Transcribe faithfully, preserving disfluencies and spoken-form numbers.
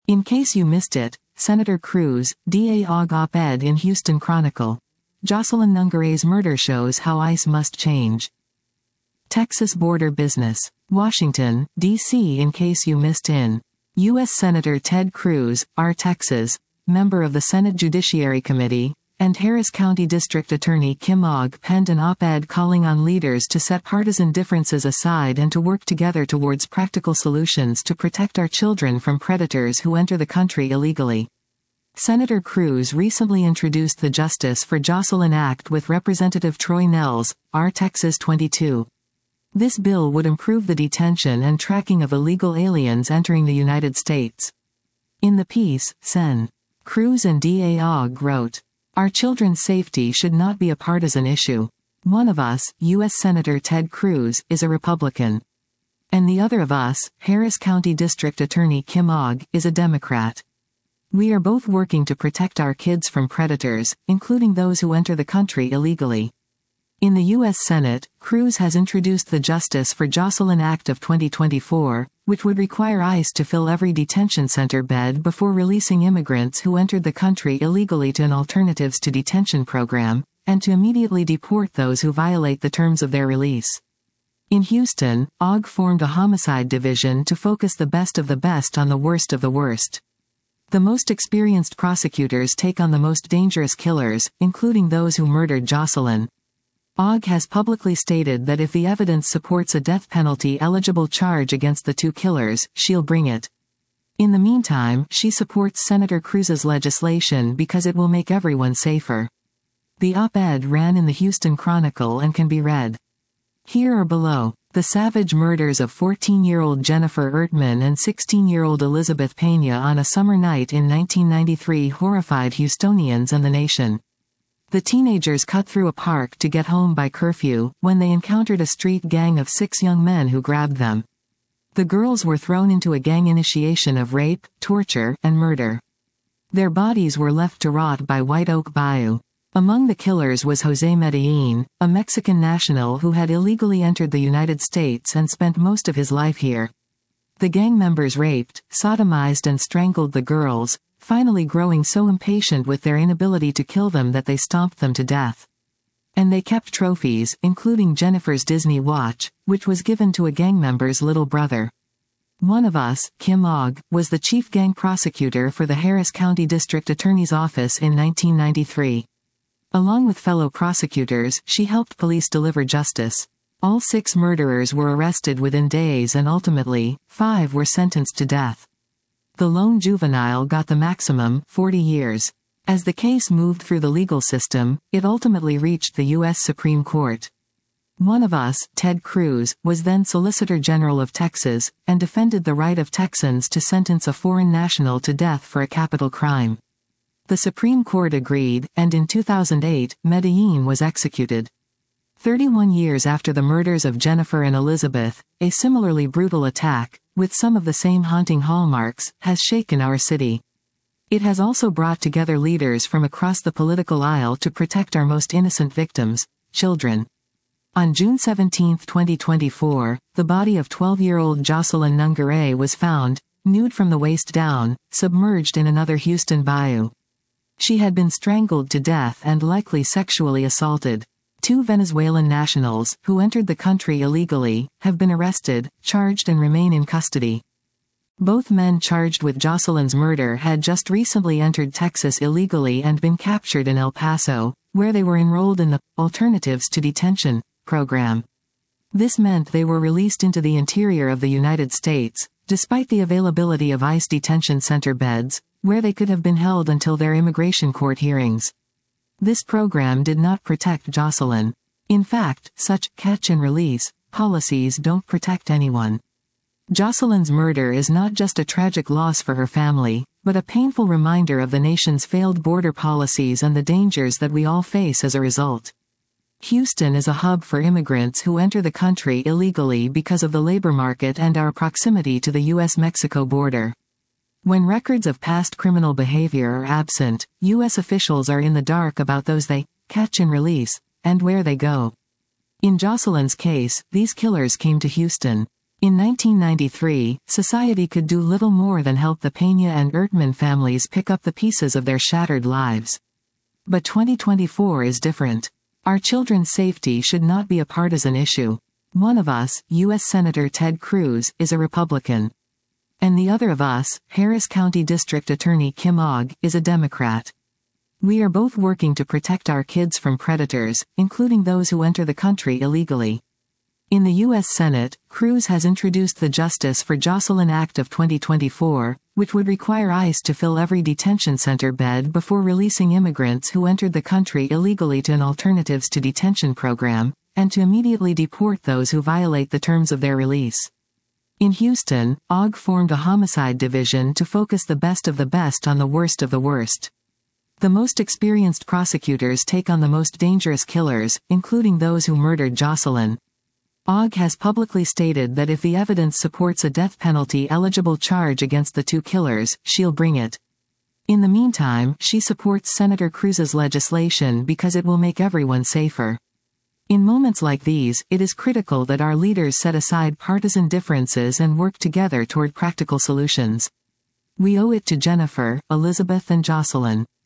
In case you missed it, Senator Cruz, D A Og op-ed in Houston Chronicle. Jocelyn Nungare's murder shows how ICE must change. Texas border business. Washington, D C In case you missed in. U S Senator Ted Cruz, R. Texas, member of the Senate Judiciary Committee, and Harris County District Attorney Kim Ogg penned an op-ed calling on leaders to set partisan differences aside and to work together towards practical solutions to protect our children from predators who enter the country illegally. Senator Cruz recently introduced the Justice for Jocelyn Act with Representative Troy Nehls, R. Texas twenty-two. This bill would improve the detention and tracking of illegal aliens entering the United States. In the piece, Sen. Cruz and D A Og wrote, "Our children's safety should not be a partisan issue. One of us, U S Senator Ted Cruz, is a Republican. And the other of us, Harris County District Attorney Kim Ogg, is a Democrat. We are both working to protect our kids from predators, including those who enter the country illegally." In the U S Senate, Cruz has introduced the Justice for Jocelyn Act of twenty twenty-four, which would require ICE to fill every detention center bed before releasing immigrants who entered the country illegally to an Alternatives to Detention program, and to immediately deport those who violate the terms of their release. In Houston, Ogg formed a homicide division to focus the best of the best on the worst of the worst. The most experienced prosecutors take on the most dangerous killers, including those who murdered Jocelyn. Ogg has publicly stated that if the evidence supports a death penalty-eligible charge against the two killers, she'll bring it. In the meantime, she supports Senator Cruz's legislation because it will make everyone safer. The op-ed ran in the Houston Chronicle and can be read here or below. The savage murders of fourteen-year-old Jennifer Ertman and sixteen-year-old Elizabeth Pena on a summer night in nineteen ninety-three horrified Houstonians and the nation. The teenagers cut through a park to get home by curfew, when they encountered a street gang of six young men who grabbed them. The girls were thrown into a gang initiation of rape, torture, and murder. Their bodies were left to rot by White Oak Bayou. Among the killers was José Medellín, a Mexican national who had illegally entered the United States and spent most of his life here. The gang members raped, sodomized and strangled the girls, finally growing so impatient with their inability to kill them that they stomped them to death. And they kept trophies, including Jennifer's Disney watch, which was given to a gang member's little brother. One of us, Kim Ogg, was the chief gang prosecutor for the Harris County District Attorney's Office in nineteen ninety-three. Along with fellow prosecutors, she helped police deliver justice. All six murderers were arrested within days and ultimately, five were sentenced to death. The lone juvenile got the maximum, forty years. As the case moved through the legal system, it ultimately reached the U S Supreme Court. One of us, Ted Cruz, was then Solicitor General of Texas, and defended the right of Texans to sentence a foreign national to death for a capital crime. The Supreme Court agreed, and in two thousand eight, Medellín was executed. Thirty-one years after the murders of Jennifer and Elizabeth, a similarly brutal attack, with some of the same haunting hallmarks, has shaken our city. It has also brought together leaders from across the political aisle to protect our most innocent victims, children. On June seventeenth twenty twenty-four, the body of twelve-year-old Jocelyn Nungare was found, nude from the waist down, submerged in another Houston bayou. She had been strangled to death and likely sexually assaulted. Two Venezuelan nationals, who entered the country illegally, have been arrested, charged and remain in custody. Both men charged with Jocelyn's murder had just recently entered Texas illegally and been captured in El Paso, where they were enrolled in the Alternatives to Detention program. This meant they were released into the interior of the United States, despite the availability of ICE detention center beds, where they could have been held until their immigration court hearings. This program did not protect Jocelyn. In fact, such catch and release policies don't protect anyone. Jocelyn's murder is not just a tragic loss for her family, but a painful reminder of the nation's failed border policies and the dangers that we all face as a result. Houston is a hub for immigrants who enter the country illegally because of the labor market and our proximity to the U S Mexico border. When records of past criminal behavior are absent, U S officials are in the dark about those they catch and release, and where they go. In Jocelyn's case, these killers came to Houston. In nineteen ninety-three, society could do little more than help the Peña and Ertmann families pick up the pieces of their shattered lives. But twenty twenty-four is different. Our children's safety should not be a partisan issue. One of us, U S Senator Ted Cruz, is a Republican. And the other of us, Harris County District Attorney Kim Ogg, is a Democrat. We are both working to protect our kids from predators, including those who enter the country illegally. In the U S Senate, Cruz has introduced the Justice for Jocelyn Act of twenty twenty-four, which would require ICE to fill every detention center bed before releasing immigrants who entered the country illegally to an Alternatives to Detention program, and to immediately deport those who violate the terms of their release. In Houston, Ogg formed a homicide division to focus the best of the best on the worst of the worst. The most experienced prosecutors take on the most dangerous killers, including those who murdered Jocelyn. Ogg has publicly stated that if the evidence supports a death penalty-eligible charge against the two killers, she'll bring it. In the meantime, she supports Senator Cruz's legislation because it will make everyone safer. In moments like these, it is critical that our leaders set aside partisan differences and work together toward practical solutions. We owe it to Jennifer, Elizabeth and Jocelyn.